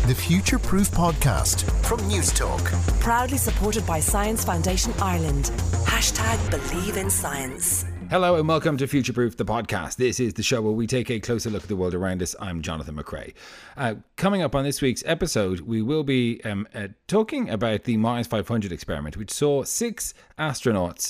The Future Proof Podcast from News Talk. Proudly supported by Science Foundation Ireland. #BelieveInScience. Hello and welcome to Future Proof, the podcast. This is the show where we take a closer look at the world around us. I'm Jonathan McRae. Coming up on this week's episode, we will be talking about the Mars 500 experiment, which saw 6 astronauts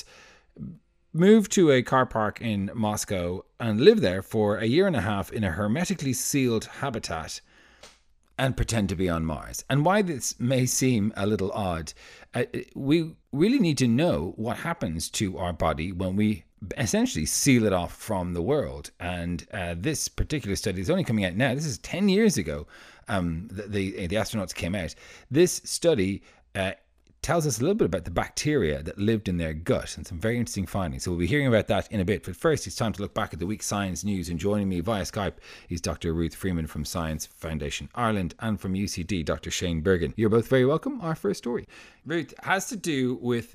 move to a car park in Moscow and live there for a year and a half in a hermetically sealed habitat and pretend to be on Mars. And why this may seem a little odd, we really need to know what happens to our body when we essentially seal it off from the world. And this particular study is only coming out now. This is 10 years ago. The astronauts came out. This study tells us a little bit about the bacteria that lived in their gut and some very interesting findings. So we'll be hearing about that in a bit. But first, it's time to look back at the week's science news. And joining me via Skype is Dr. Ruth Freeman from Science Foundation Ireland, and from UCD, Dr. Shane Bergen. You're both very welcome. Our first story, Ruth, has to do with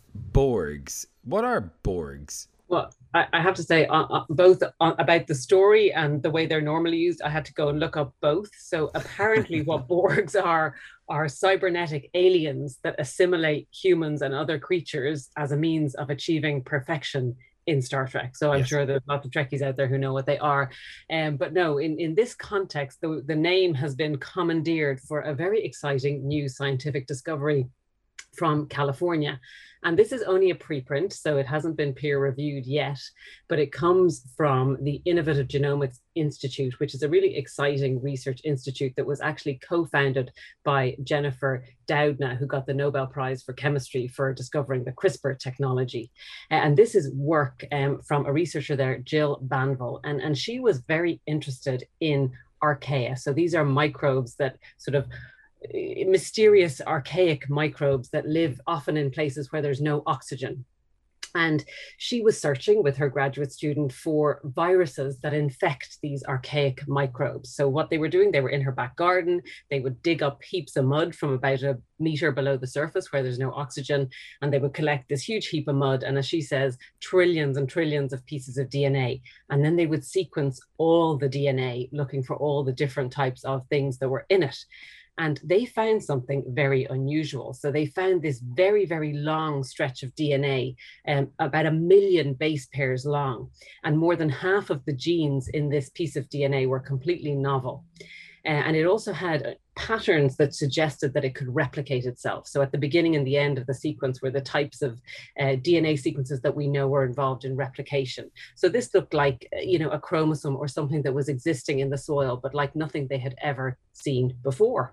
Borgs. What are Borgs? Well, I have to say, both about the story and the way they're normally used, I had to go and look up both. So apparently what Borgs are cybernetic aliens that assimilate humans and other creatures as a means of achieving perfection in Star Trek. So I'm sure there's lots of Trekkies out there who know what they are. But no, in this context, the name has been commandeered for a very exciting new scientific discovery from California. And this is only a preprint, so it hasn't been peer reviewed yet, but it comes from the Innovative Genomics Institute, which is a really exciting research institute that was actually co-founded by Jennifer Doudna, who got the Nobel Prize for Chemistry for discovering the CRISPR technology. And this is work from a researcher there, Jill Banville, and she was very interested in archaea. So these are microbes that sort of mysterious archaic microbes that live often in places where there's no oxygen. And she was searching with her graduate student for viruses that infect these archaic microbes. So what they were doing, they were in her back garden, they would dig up heaps of mud from about a meter below the surface where there's no oxygen, and they would collect this huge heap of mud, and as she says, trillions and trillions of pieces of DNA. And then they would sequence all the DNA, looking for all the different types of things that were in it. And they found something very unusual. So they found this very, very long stretch of DNA, about 1 million base pairs long. And more than half of the genes in this piece of DNA were completely novel. And it also had patterns that suggested that it could replicate itself. So at the beginning and the end of the sequence were the types of DNA sequences that we know were involved in replication. So this looked like, a chromosome or something that was existing in the soil, but like nothing they had ever seen before.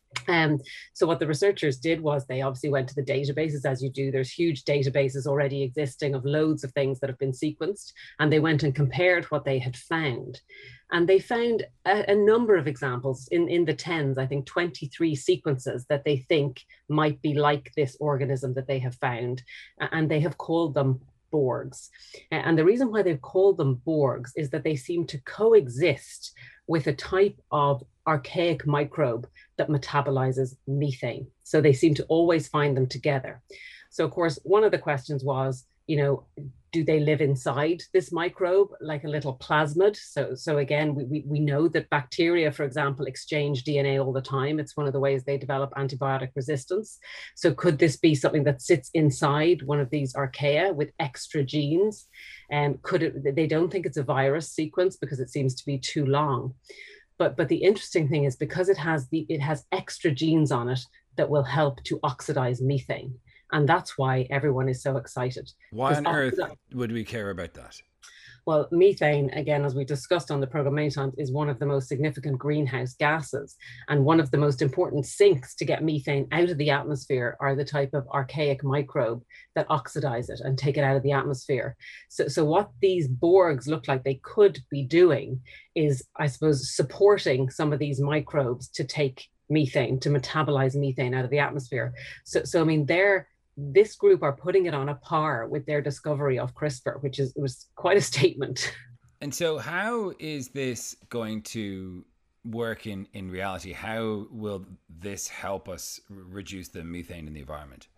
So what the researchers did was they obviously went to the databases, as you do. There's huge databases already existing of loads of things that have been sequenced, and they went and compared what they had found. And they found a number of examples in the tens, I think 23 sequences that they think might be like this organism that they have found, and they have called them Borgs. And the reason why they've called them Borgs is that they seem to coexist with a type of archaic microbe that metabolizes methane. So they seem to always find them together. So of course, one of the questions was, do they live inside this microbe like a little plasmid? So again, we know that bacteria, for example, exchange DNA all the time. It's one of the ways they develop antibiotic resistance. So could this be something that sits inside one of these archaea with extra genes? And they don't think it's a virus sequence because it seems to be too long. But the interesting thing is, because it has extra genes on it that will help to oxidize methane. And that's why everyone is so excited. Why on earth would we care about that? Well, methane, again, as we discussed on the program many times, is one of the most significant greenhouse gases. And one of the most important sinks to get methane out of the atmosphere are the type of archaic microbe that oxidize it and take it out of the atmosphere. So what these Borgs look like they could be doing is, I suppose, supporting some of these microbes to take methane, to metabolize methane out of the atmosphere. So I mean, this group are putting it on a par with their discovery of CRISPR, it was quite a statement. And so how is this going to work in reality? How will this help us reduce the methane in the environment?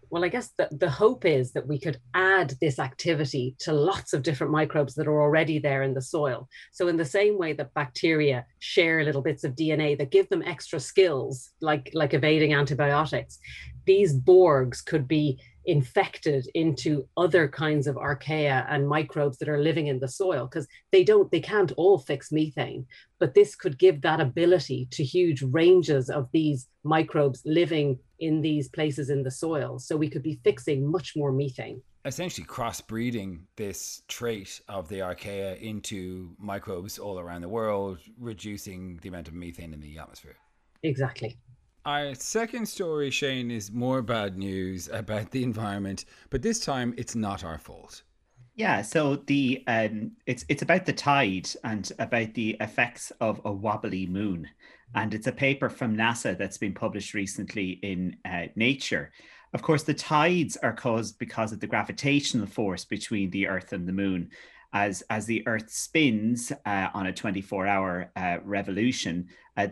Well, I guess the hope is that we could add this activity to lots of different microbes that are already there in the soil. So in the same way that bacteria share little bits of DNA that give them extra skills, like evading antibiotics, these Borgs could be infected into other kinds of archaea and microbes that are living in the soil, because they can't all fix methane, but this could give that ability to huge ranges of these microbes living in these places in the soil. So we could be fixing much more methane. Essentially crossbreeding this trait of the archaea into microbes all around the world, reducing the amount of methane in the atmosphere. Exactly. Our second story, Shane, is more bad news about the environment, but this time it's not our fault. Yeah, so it's about the tide and about the effects of a wobbly moon, and it's a paper from NASA that's been published recently in Nature. Of course, the tides are caused because of the gravitational force between the Earth and the moon. As the Earth spins on a 24-hour revolution,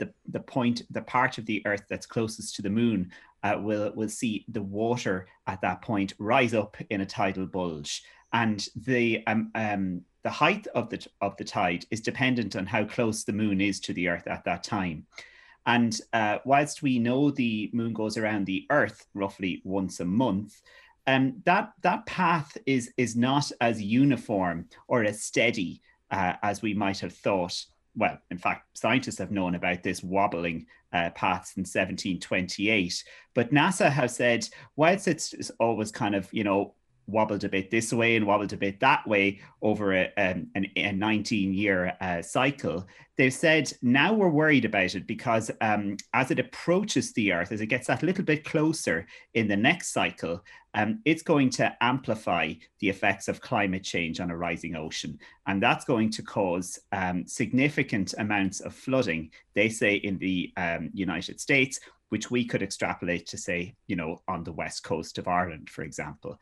the part of the Earth that's closest to the moon will see the water at that point rise up in a tidal bulge, and the height of the tide is dependent on how close the moon is to the Earth at that time. And whilst we know the moon goes around the Earth roughly once a month, that path is not as uniform or as steady as we might have thought. Well, in fact, scientists have known about this wobbling path since 1728. But NASA has said, whilst it's always kind of, wobbled a bit this way and wobbled a bit that way over a 19-year cycle, they've said now we're worried about it because as it approaches the Earth, as it gets that little bit closer in the next cycle, it's going to amplify the effects of climate change on a rising ocean. And that's going to cause significant amounts of flooding, they say, in the United States, which we could extrapolate to, say, on the west coast of Ireland, for example.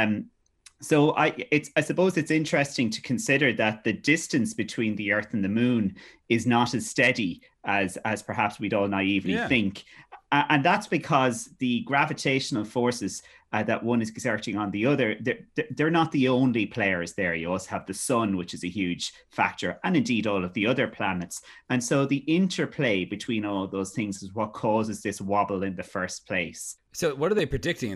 So I suppose it's interesting to consider that the distance between the Earth and the moon is not as steady as perhaps we'd all naively think. And that's because the gravitational forces that one is exerting on the other, they're not the only players there. You also have the sun, which is a huge factor, and indeed all of the other planets. And so the interplay between all those things is what causes this wobble in the first place. So what are they predicting,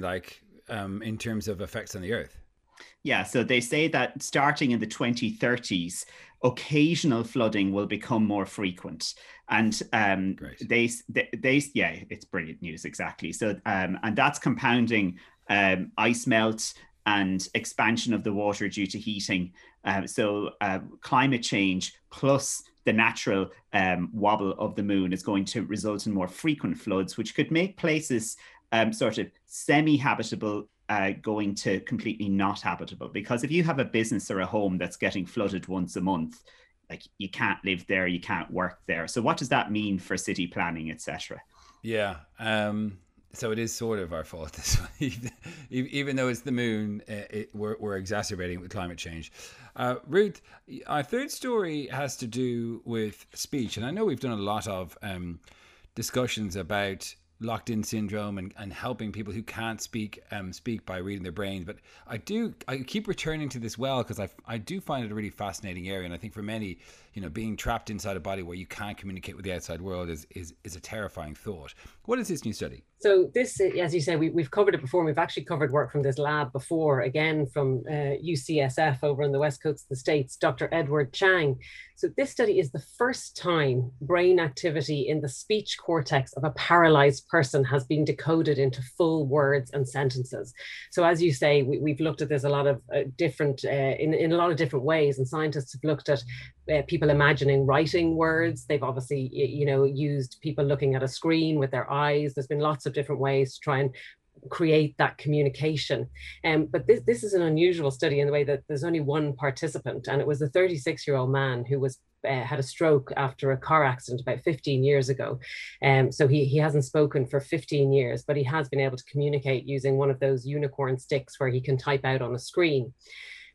in terms of effects on the Earth? Yeah, so they say that starting in the 2030s, occasional flooding will become more frequent. And they it's brilliant news, exactly. So and that's compounding ice melt and expansion of the water due to heating. So climate change plus the natural wobble of the moon is going to result in more frequent floods, which could make places sort of semi-habitable going to completely not habitable. Because if you have a business or a home that's getting flooded once a month, you can't live there, you can't work there. So what does that mean for city planning, etc.? Yeah. So it is sort of our fault this way, even though it's the moon. We're exacerbating it with climate change. Ruth, our third story has to do with speech, and I know we've done a lot of discussions about locked-in syndrome and helping people who can't speak by reading their brains, but I keep returning to this because I do find it a really fascinating area, and I think for many, being trapped inside a body where you can't communicate with the outside world is a terrifying thought. What is this new study? So this, as you say, we've covered it before. We've actually covered work from this lab before, again from UCSF over on the west coast of the States, Dr. Edward Chang. So this study is the first time brain activity in the speech cortex of a paralyzed person has been decoded into full words and sentences. So as you say, we've looked at this a lot of different, in a lot of different ways, and scientists have looked at people imagining writing words. They've obviously, used people looking at a screen with their eyes. There's been lots of different ways to try and create that communication. But this is an unusual study in the way that there's only one participant, and it was a 36-year-old man who was had a stroke after a car accident about 15 years ago. So he hasn't spoken for 15 years, but he has been able to communicate using one of those unicorn sticks where he can type out on a screen.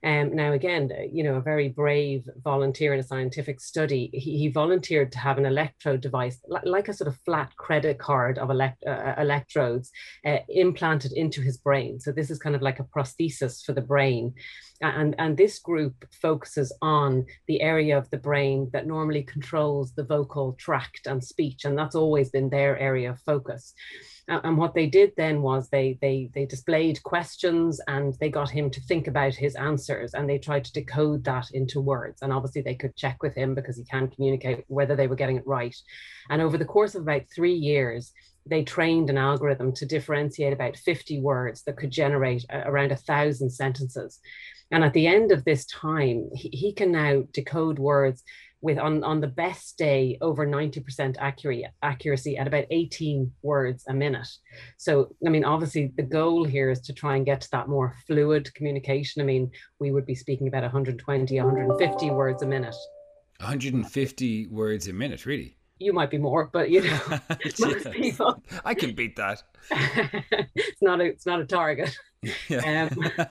Now, again, a very brave volunteer in a scientific study, he volunteered to have an electrode device, like a sort of flat credit card of electrodes implanted into his brain. So this is kind of like a prosthesis for the brain. And this group focuses on the area of the brain that normally controls the vocal tract and speech. And that's always been their area of focus. And what they did then was they displayed questions, and they got him to think about his answers, and they tried to decode that into words. And obviously they could check with him, because he can communicate, whether they were getting it right. And over the course of about 3 years, they trained an algorithm to differentiate about 50 words that could generate around 1,000 sentences. And at the end of this time, he can now decode words with, on the best day, over 90% accuracy at about 18 words a minute. So, I mean, obviously the goal here is to try and get to that more fluid communication. I mean, we would be speaking about 120, 150 words a minute. 150 words a minute, really? You might be more, but most people. I can beat that. It's not a target. Yeah.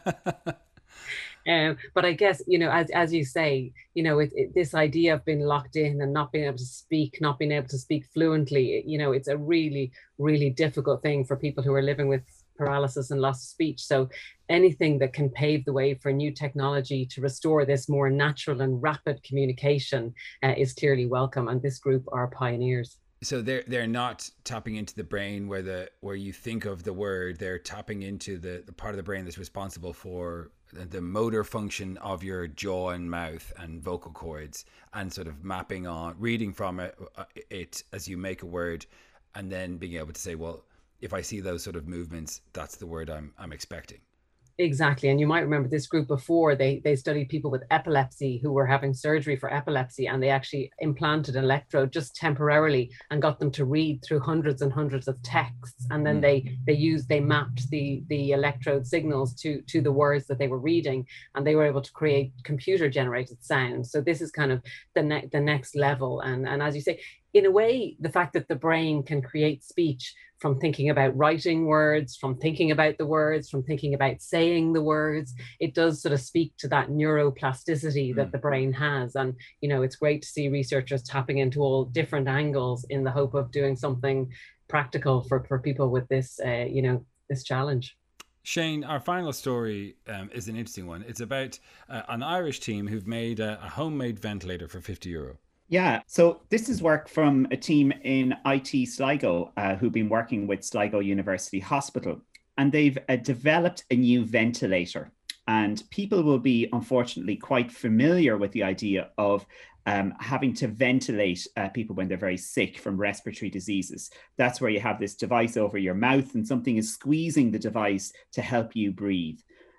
But I guess, as you say, this idea of being locked in and not being able to speak fluently, it's a really, really difficult thing for people who are living with paralysis and loss of speech. So anything that can pave the way for new technology to restore this more natural and rapid communication is clearly welcome. And this group are pioneers. So they're not tapping into the brain where you think of the word. They're tapping into the part of the brain that's responsible for the motor function of your jaw and mouth and vocal cords, and sort of mapping on, reading from it as you make a word, and then being able to say, well, if I see those sort of movements, that's the word I'm expecting. Exactly. And you might remember this group before, they studied people with epilepsy who were having surgery for epilepsy, and they actually implanted an electrode just temporarily and got them to read through hundreds and hundreds of texts. And then they mapped the electrode signals to the words that they were reading, and they were able to create computer generated sound. So this is kind of the next level. And as you say, in a way, the fact that the brain can create speech from thinking about writing words, from thinking about the words, from thinking about saying the words, it does sort of speak to that neuroplasticity that the brain has. And, it's great to see researchers tapping into all different angles in the hope of doing something practical for people with this, this challenge. Shane, our final story is an interesting one. It's about an Irish team who've made a homemade ventilator for €50. Yeah, so this is work from a team in IT Sligo who've been working with Sligo University Hospital, and they've developed a new ventilator. And people will be, unfortunately, quite familiar with the idea of having to ventilate people when they're very sick from respiratory diseases. That's where you have this device over your mouth and something is squeezing the device to help you breathe.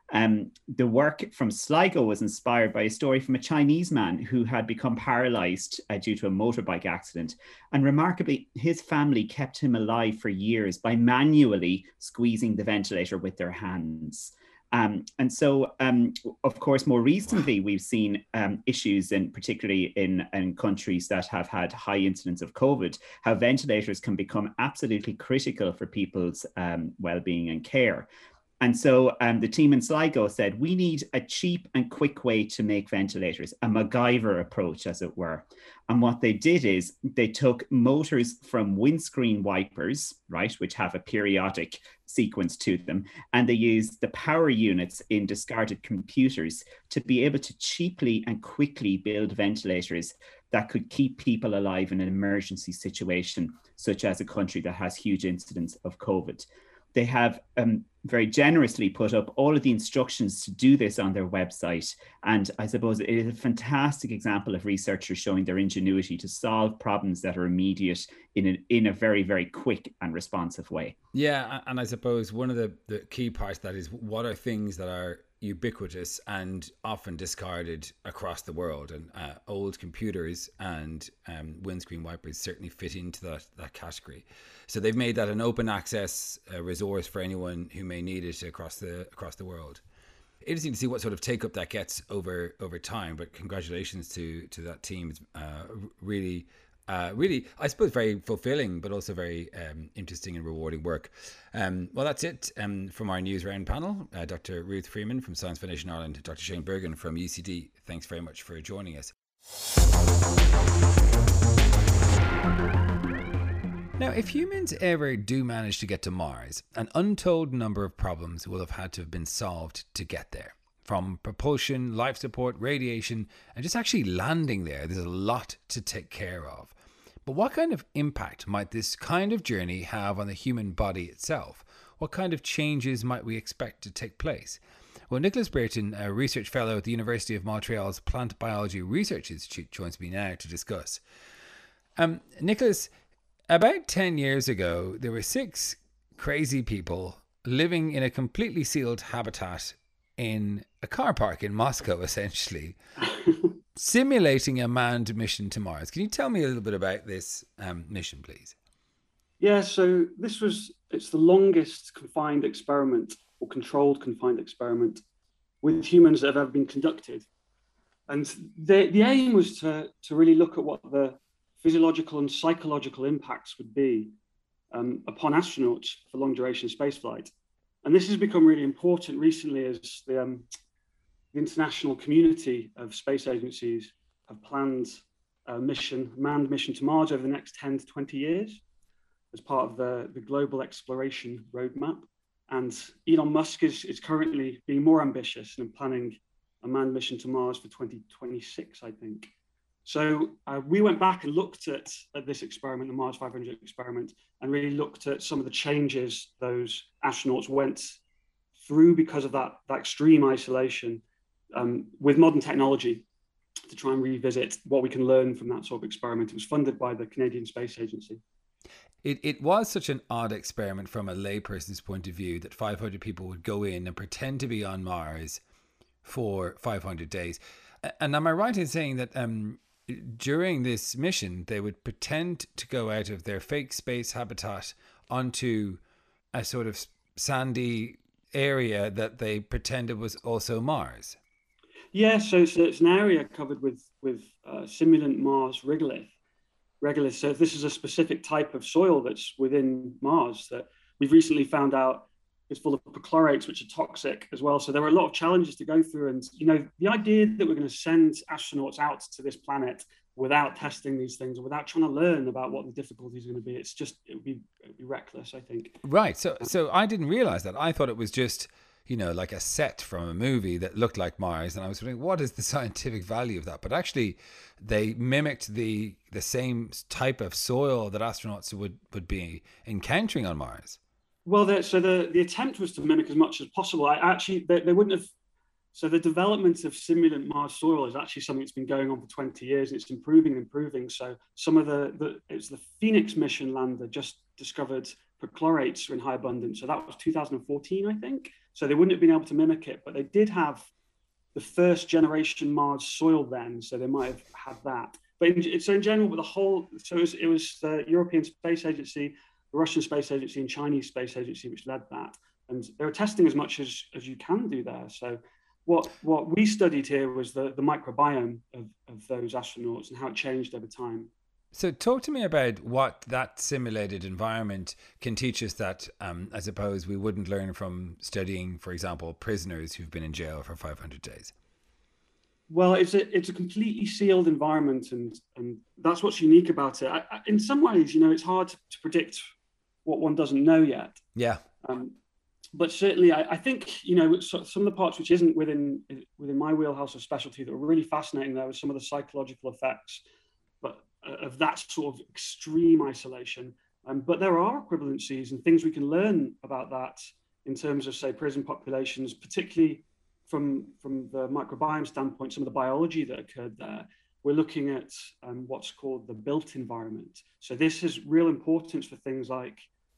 The work from Sligo was inspired by a story from a Chinese man who had become paralyzed due to a motorbike accident. And remarkably, his family kept him alive for years by manually squeezing the ventilator with their hands. And so, of course, more recently, we've seen issues, particularly in countries that have had high incidence of COVID, how ventilators can become absolutely critical for people's well-being and care. And so the team in Sligo said, we need a cheap and quick way to make ventilators, a MacGyver approach, as it were. And what they did is they took motors from windscreen wipers, right, which have a periodic sequence to them, and they used the power units in discarded computers to be able to cheaply and quickly build ventilators that could keep people alive in an emergency situation, such as a country that has huge incidence of COVID. They have very generously put up all of the instructions to do this on their website. And I suppose it is a fantastic example of researchers showing their ingenuity to solve problems that are immediate in a very, very quick and responsive way. Yeah, and I suppose one of the key parts of that is, what are things that are ubiquitous and often discarded across the world? And old computers and windscreen wipers certainly fit into that category. So they've made that an open access resource for anyone who may need it across the world. Interesting to see what sort of take up that gets over time. But congratulations to that team. It's really Really, I suppose, very fulfilling, but also very interesting and rewarding work. Well, that's it from our news round panel. Dr. Ruth Freeman from Science Foundation Ireland, Dr. Shane Bergen from UCD. Thanks very much for joining us. Now, if humans ever do manage to get to Mars, an untold number of problems will have had to have been solved to get there. From propulsion, life support, radiation, and just actually landing there, there's a lot to take care of. But what kind of impact might this kind of journey have on the human body itself? What kind of changes might we expect to take place? Well, Nicholas Burton, a research fellow at the University of Montreal's Plant Biology Research Institute, joins me now to discuss. Nicholas, about 10 years ago, there were 6 crazy people living in a completely sealed habitat in a car park in Moscow, essentially, simulating a manned mission to Mars. Can you tell me a little bit about this mission, please? Yeah, so it's the longest confined experiment, or controlled confined experiment, with humans that have ever been conducted. And the aim was to really look at what the physiological and psychological impacts would be upon astronauts for long duration spaceflight. And this has become really important recently as the international community of space agencies have planned a manned mission to Mars over the next 10 to 20 years as part of the global exploration roadmap. And Elon Musk is currently being more ambitious and planning a manned mission to Mars for 2026, I think. So we went back and looked at this experiment, the Mars 500 experiment, and really looked at some of the changes those astronauts went through because of that extreme isolation with modern technology to try and revisit what we can learn from that sort of experiment. It was funded by the Canadian Space Agency. It was such an odd experiment from a layperson's point of view that 500 people would go in and pretend to be on Mars for 500 days. And am I right in saying that during this mission, they would pretend to go out of their fake space habitat onto a sort of sandy area that they pretended was also Mars? Yeah, so it's an area covered with simulant Mars regolith. So this is a specific type of soil that's within Mars that we've recently found out is full of perchlorates, which are toxic as well. So there were a lot of challenges to go through. And, the idea that we're going to send astronauts out to this planet without testing these things or without trying to learn about what the difficulties are going to be, it would be reckless, I think. Right. So I didn't realize that. I thought it was just, like a set from a movie that looked like Mars. And I was wondering, what is the scientific value of that? But actually, they mimicked the same type of soil that astronauts would be encountering on Mars. Well, the attempt was to mimic as much as possible. They wouldn't have. So the development of simulant Mars soil is actually something that's been going on for 20 years. And it's improving. So some of it's the Phoenix mission lander just discovered perchlorates in high abundance. So that was 2014, I think. So they wouldn't have been able to mimic it, but they did have the first generation Mars soil then. So they might have had that. But in general, with the whole, so it was the European Space Agency, the Russian Space Agency and Chinese Space Agency, which led that. And they were testing as much as you can do there. So what we studied here was the microbiome of those astronauts and how it changed over time. So talk to me about what that simulated environment can teach us that I suppose we wouldn't learn from studying, for example, prisoners who've been in jail for 500 days. Well, it's a completely sealed environment, and that's what's unique about it. In some ways, it's hard to predict what one doesn't know yet. Yeah. But certainly, I think, some of the parts which isn't within my wheelhouse of specialty that were really fascinating there was some of the psychological effects of that sort of extreme isolation. But there are equivalencies and things we can learn about that in terms of, say, prison populations, particularly from the microbiome standpoint, some of the biology that occurred there. We're looking at what's called the built environment. So this has real importance for things like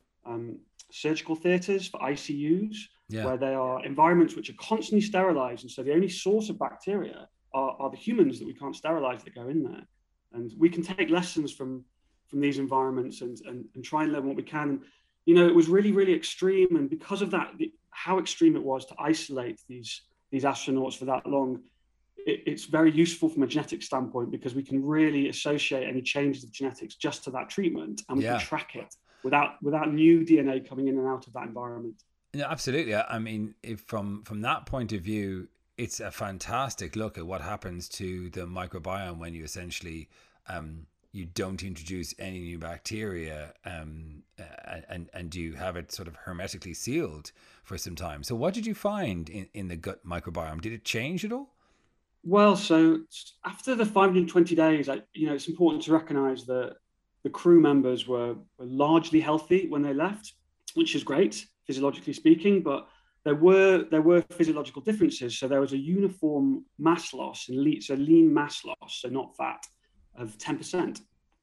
surgical theatres, for ICUs, where they are environments which are constantly sterilized. And so the only source of bacteria are the humans that we can't sterilize that go in there. And we can take lessons from these environments and try and learn what we can. And, it was really, really extreme. And because of that, how extreme it was to isolate these astronauts for that long, it's very useful from a genetic standpoint because we can really associate any changes of genetics just to that treatment, and we can track it without new DNA coming in and out of that environment. Yeah, absolutely. I mean, if from that point of view, it's a fantastic look at what happens to the microbiome when you essentially you don't introduce any new bacteria and you have it sort of hermetically sealed for some time. So what did you find in the gut microbiome? Did it change at all? Well, so after the 520 days, it's important to recognize that the crew members were largely healthy when they left, which is great, physiologically speaking, but there were physiological differences. So there was a uniform mass loss, lean mass loss, so not fat, of 10%.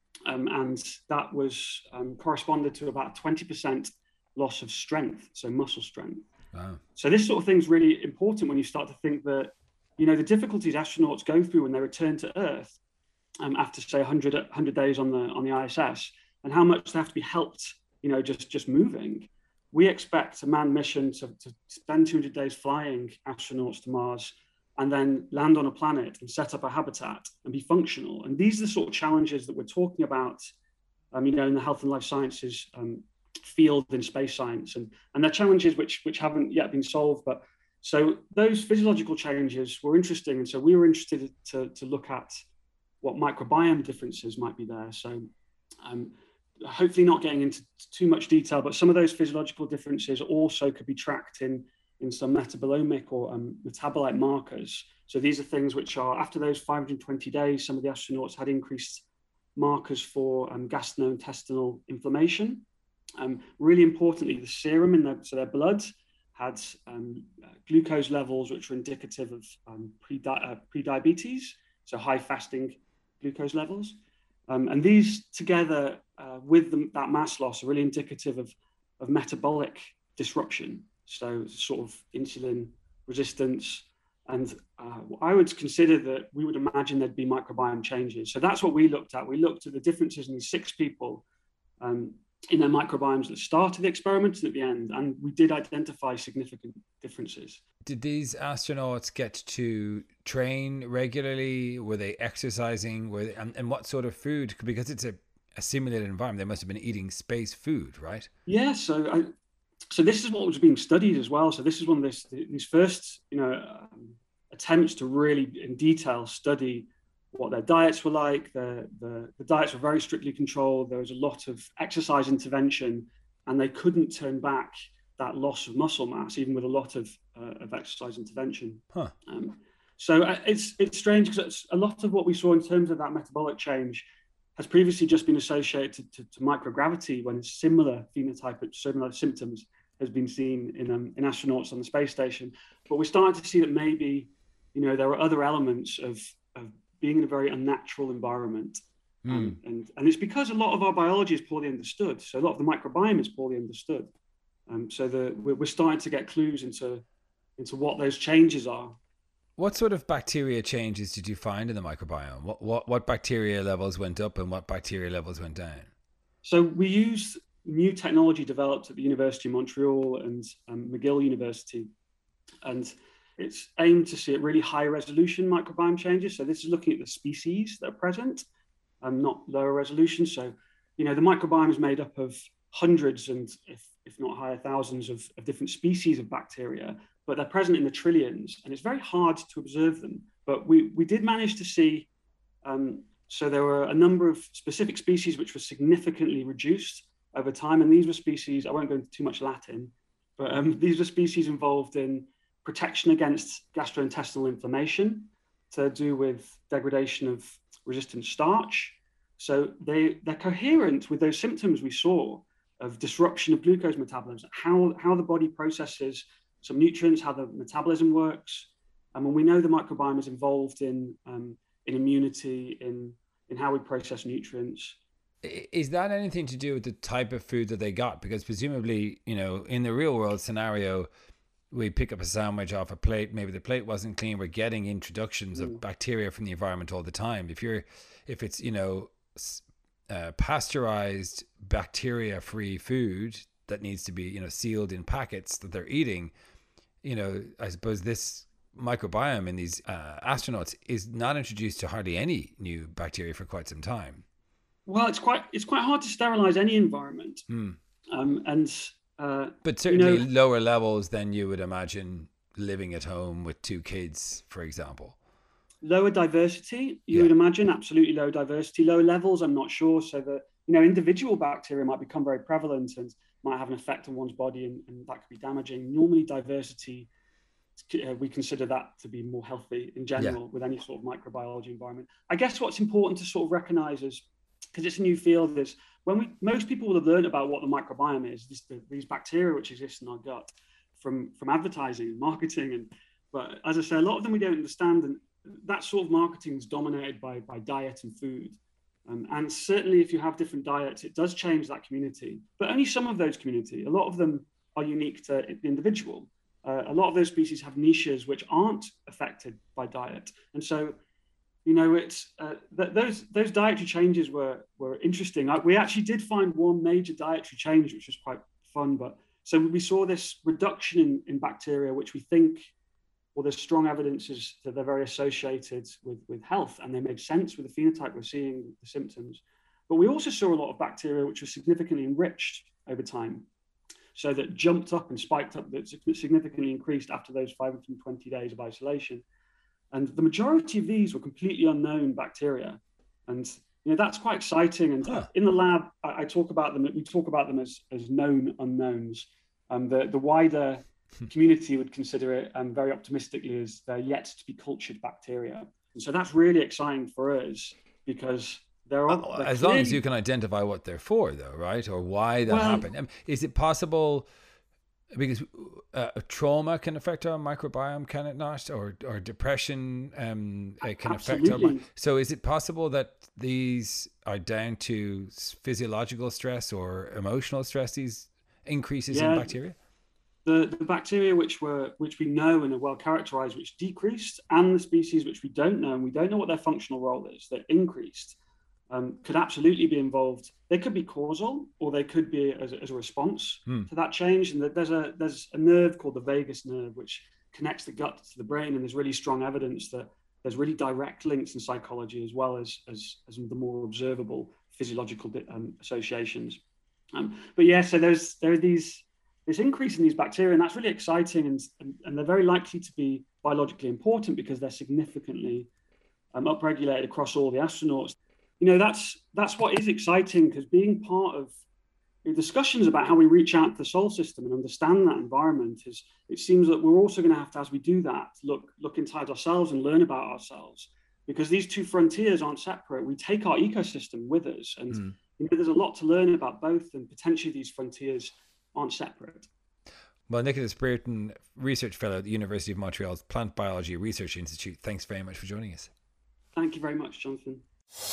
And that was corresponded to about 20% loss of strength, so muscle strength. Wow. So this sort of thing is really important when you start to think that, the difficulties astronauts go through when they return to Earth after, say, 100 days on the ISS, and how much they have to be helped, just moving. We expect a manned mission to spend 200 days flying astronauts to Mars and then land on a planet and set up a habitat and be functional. And these are the sort of challenges that we're talking about, in the health and life sciences field in space science. And they're challenges which haven't yet been solved. But so those physiological changes were interesting. And so we were interested to look at what microbiome differences might be there. So hopefully not getting into too much detail, but some of those physiological differences also could be tracked in some metabolomic or metabolite markers. So these are things which are, after those 520 days, some of the astronauts had increased markers for gastrointestinal inflammation. Really importantly, the serum in their blood had glucose levels which were indicative of pre-diabetes, so high fasting glucose levels. And these together with that mass loss are really indicative of metabolic disruption. So sort of insulin resistance. And I would consider that we would imagine there'd be microbiome changes. So that's what we looked at. We looked at the differences in these 6 people in their microbiomes at the start of the experiment and at the end. And we did identify significant differences. Did these astronauts get to train regularly? Were they exercising? And what sort of food? Because it's a simulated environment, they must have been eating space food, right? Yeah, so this is what was being studied as well. So this is one of these first, attempts to really in detail study what their diets were like. The diets were very strictly controlled. There was a lot of exercise intervention, and they couldn't turn back that loss of muscle mass, even with a lot of exercise intervention. Huh. So it's strange because a lot of what we saw in terms of that metabolic change has previously just been associated to microgravity, when similar phenotype, similar symptoms has been seen in astronauts on the space station. But we're starting to see that maybe, there are other elements of being in a very unnatural environment. And it's because a lot of our biology is poorly understood. So a lot of the microbiome is poorly understood. So we're starting to get clues into what those changes are. What sort of bacteria changes did you find in the microbiome? What bacteria levels went up and what bacteria levels went down? So we used new technology developed at the University of Montreal and McGill University. And it's aimed to see at really high resolution microbiome changes. So this is looking at the species that are present, not lower resolution. So, the microbiome is made up of hundreds and if not higher thousands of different species of bacteria, but they're present in the trillions, and it's very hard to observe them. But we did manage to see, so there were a number of specific species which were significantly reduced over time. And these were species, I won't go into too much Latin, but these were species involved in protection against gastrointestinal inflammation to do with degradation of resistant starch. So they're coherent with those symptoms we saw of disruption of glucose metabolism, how the body processes some nutrients, how the metabolism works. And when we know the microbiome is involved in immunity, in how we process nutrients. Is that anything to do with the type of food that they got? Because presumably, in the real world scenario, we pick up a sandwich off a plate, maybe the plate wasn't clean. We're getting introductions of bacteria from the environment all the time. If it's pasteurized, bacteria-free food that needs to be, sealed in packets that they're eating, I suppose this microbiome in these astronauts is not introduced to hardly any new bacteria for quite some time. Well, it's quite hard to sterilize any environment, but certainly lower levels than you would imagine living at home with 2 kids, for example. Lower diversity, you would imagine, absolutely low diversity. Lower levels, I'm not sure. So that, individual bacteria might become very prevalent and might have an effect on one's body, and that could be damaging. Normally, diversity, we consider that to be more healthy in general with any sort of microbiology environment. I guess what's important to sort of recognize is, because it's a new field, is most people will have learned about what the microbiome is, these bacteria which exist in our gut from advertising and marketing. But as I say, a lot of them we don't understand, and that sort of marketing is dominated by diet and food. And certainly if you have different diets, it does change that community, but only some of those community. A lot of them are unique to the individual. A lot of those species have niches which aren't affected by diet. And so, it's those dietary changes were interesting. We actually did find one major dietary change, which was quite fun. But so we saw this reduction in bacteria, which we think, well, there's strong evidence is that they're very associated with health, and they made sense with the phenotype we're seeing, the symptoms. But we also saw a lot of bacteria which was significantly enriched over time, so that jumped up and spiked up, that significantly increased after those 520 days of isolation. And the majority of these were completely unknown bacteria. And that's quite exciting. And in the lab, I talk about them, we talk about them as known unknowns. The wider community would consider it very optimistically as they're yet to be cultured bacteria. And so that's really exciting for us, because they're as long as you can identify what they're for, though, right? Or why that happened. Is it possible, because trauma can affect our microbiome, can it not? Or depression can affect our mind. So is it possible that these are down to physiological stress or emotional stress, these increases in bacteria? The bacteria which we know and are well characterized, which decreased, and the species which we don't know, and we don't know what their functional role is, that increased, could absolutely be involved. They could be causal, or they could be as a response to that change. And that there's a nerve called the vagus nerve, which connects the gut to the brain, and there's really strong evidence that there's really direct links in psychology, as well as the more observable physiological associations. But yeah, so there are this increase in these bacteria, and that's really exciting, and they're very likely to be biologically important because they're significantly upregulated across all the astronauts. That's what is exciting, because being part of the discussions about how we reach out to the solar system and understand that environment it seems that we're also going to have to, as we do that, look inside ourselves and learn about ourselves, because these two frontiers aren't separate. We take our ecosystem with us, and there's a lot to learn about both, and potentially these frontiers aren't separate. Well, Nicholas Brereton, Research Fellow at the University of Montreal's Plant Biology Research Institute, thanks very much for joining us. Thank you very much, Jonathan.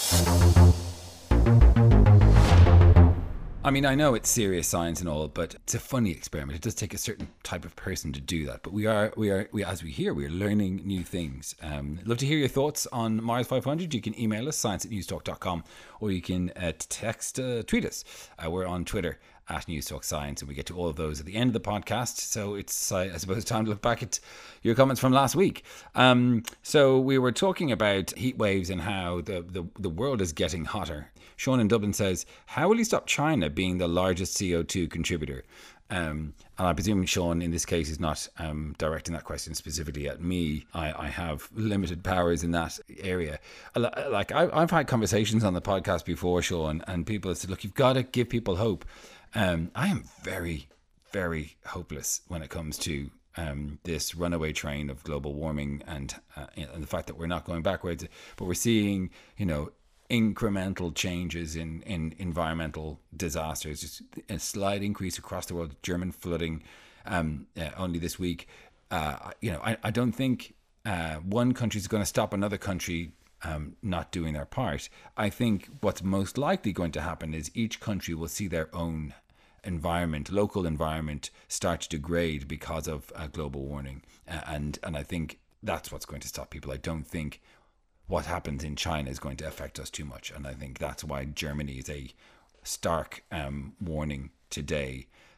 I mean, I know it's serious science and all, but it's a funny experiment. It does take a certain type of person to do that. But we are as we hear, we're learning new things. Love to hear your thoughts on Mars 500. You can email us, science@newstalk.com, or you can tweet us. We're on Twitter @NewsTalkScience, and we get to all of those at the end of the podcast. So it's, I suppose, time to look back at your comments from last week. So we were talking about heat waves and how the world is getting hotter. Sean in Dublin says, how will you stop China being the largest CO2 contributor? And I presume Sean, in this case, is not directing that question specifically at me. I have limited powers in that area. Like I've had conversations on the podcast before, Sean, and people have said, look, you've got to give people hope. I am very, very hopeless when it comes to this runaway train of global warming and the fact that we're not going backwards, but we're seeing, incremental changes in environmental disasters, just a slight increase across the world. German flooding only this week. I don't think one country is going to stop another country not doing their part. I think what's most likely going to happen is each country will see their own local environment start to degrade because of global warming, and I think that's what's going to stop people. I don't think what happens in China is going to affect us too much, and I think that's why Germany is a stark warning today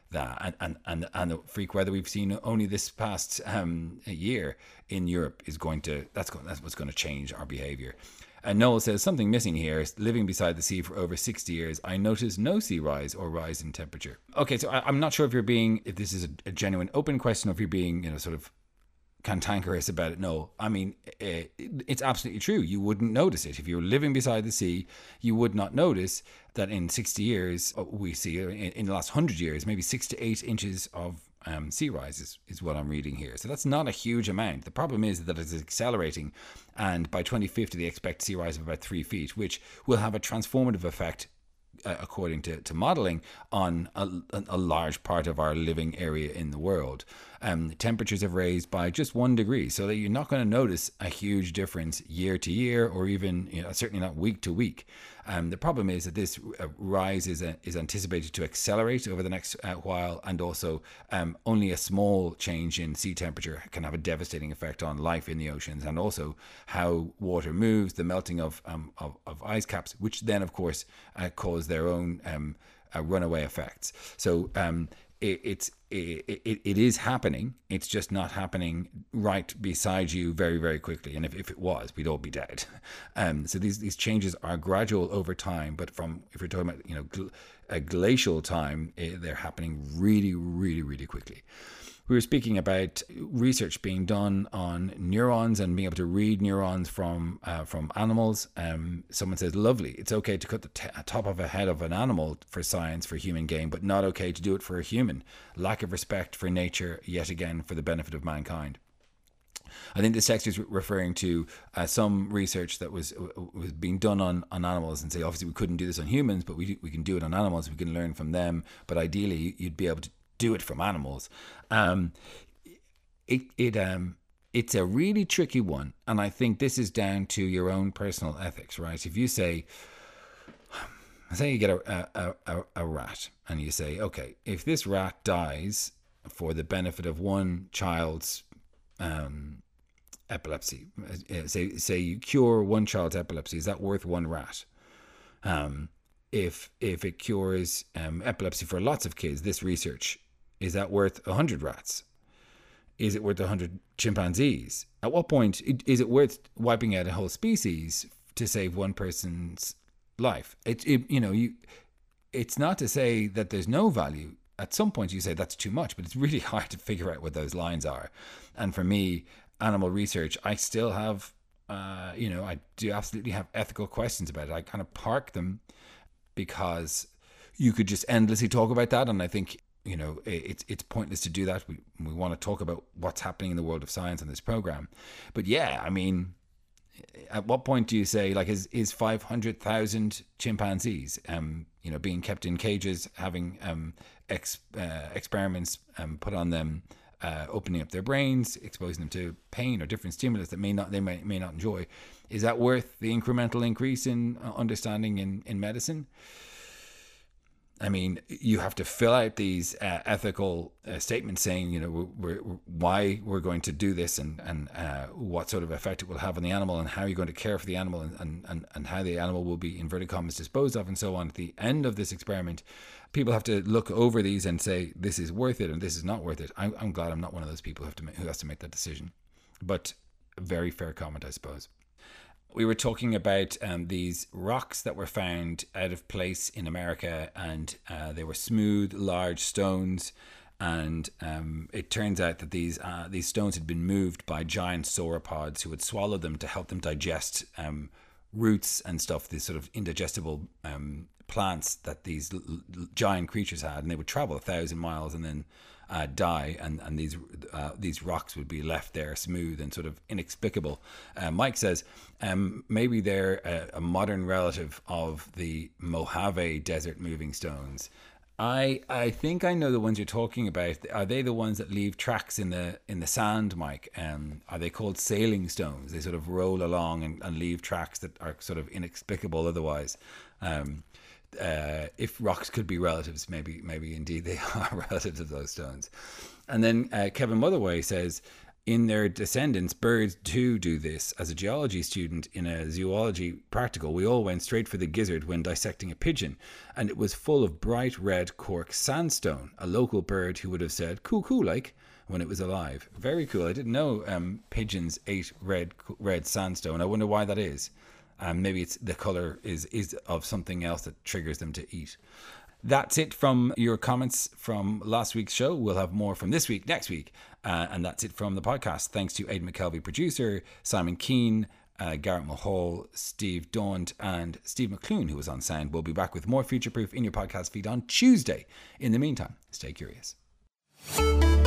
that, and the freak weather we've seen only this past year in Europe that's what's going to change our behavior. And Noel says, something missing here. Living beside the sea for over 60 years, I noticed no sea rise or rise in temperature. Okay, so I'm not sure if this is a genuine open question, or if you're being, sort of cantankerous about it. No, I mean, it's absolutely true. You wouldn't notice it. If you're living beside the sea, you would not notice that in 60 years, we see in the last 100 years, maybe 6 to 8 inches of sea rise is what I'm reading here. So that's not a huge amount. The problem is that it's accelerating, and by 2050 they expect sea rise of about 3 feet, which will have a transformative effect, according to modelling, on a large part of our living area in the world. Temperatures have raised by just 1 degree, so that you're not going to notice a huge difference year to year, or even certainly not week to week. The problem is that this rise is anticipated to accelerate over the next while, and also only a small change in sea temperature can have a devastating effect on life in the oceans, and also how water moves, the melting of ice caps, which then of course cause their own runaway effects. So it is happening. It's just not happening right beside you very, very quickly. And if it was, we'd all be dead. So these changes are gradual over time. But if you're talking about a glacial time, they're happening really, really, really quickly. We were speaking about research being done on neurons and being able to read neurons from animals. Someone says, lovely, it's okay to cut the top of a head of an animal for science, for human gain, but not okay to do it for a human. Lack of respect for nature, yet again, for the benefit of mankind. I think this text is referring to some research that was being done on animals, and say, obviously we couldn't do this on humans, but we can do it on animals. We can learn from them, but ideally you'd be able to do it from animals. It's a really tricky one, and I think this is down to your own personal ethics, right? If you say you get a rat, and you say, okay, if this rat dies for the benefit of one child's epilepsy, say you cure one child's epilepsy, is that worth one rat? If it cures epilepsy for lots of kids, this research, is that worth 100 rats? Is it worth 100 chimpanzees? At what point is it worth wiping out a whole species to save one person's life? It's not to say that there's no value. At some point you say that's too much, but it's really hard to figure out what those lines are. And for me, animal research, I still have, I do absolutely have ethical questions about it. I kind of park them because you could just endlessly talk about that, and I think it's pointless to do that. We want to talk about what's happening in the world of science on this program. But yeah, I mean, at what point do you say, like, is 500,000 chimpanzees being kept in cages, having experiments put on them, opening up their brains, exposing them to pain or different stimulus that they may not enjoy, is that worth the incremental increase in understanding in medicine? I mean, you have to fill out these ethical statements saying, why we're going to do this, and what sort of effect it will have on the animal, and how you're going to care for the animal, and how the animal will be, inverted commas, disposed of, and so on. At the end of this experiment, people have to look over these and say, this is worth it and this is not worth it. I'm glad I'm not one of those people who has to make that decision. But a very fair comment, I suppose. We were talking about these rocks that were found out of place in America, and they were smooth, large stones. And it turns out that these stones had been moved by giant sauropods who had swallowed them to help them digest roots and stuff, these sort of indigestible plants that these giant creatures had. And they would travel 1,000 miles and then die, and these rocks would be left there smooth and sort of inexplicable. Mike says maybe they're a modern relative of the Mojave desert moving stones. I think I know the ones you're talking about. Are they the ones that leave tracks in the sand, Mike? Are they called sailing stones? They sort of roll along and leave tracks that are sort of inexplicable otherwise. If rocks could be relatives, maybe indeed they are relatives of those stones. And then Kevin Motherway says, in their descendants, birds too do this. As a geology student in a zoology practical, we all went straight for the gizzard when dissecting a pigeon, and it was full of bright red Cork sandstone, a local bird who would have said, cool, like, when it was alive. Very cool. I didn't know pigeons ate red sandstone. I wonder why that is. Maybe it's the colour is of something else that triggers them to eat. That's it from your comments from last week's show. We'll have more from this week, next week. And that's it from the podcast. Thanks to Aidan McKelvey, producer, Simon Keane, Garrett Mahal, Steve Daunt, and Steve McClune, who was on sound. We'll be back with more Future Proof in your podcast feed on Tuesday. In the meantime, stay curious.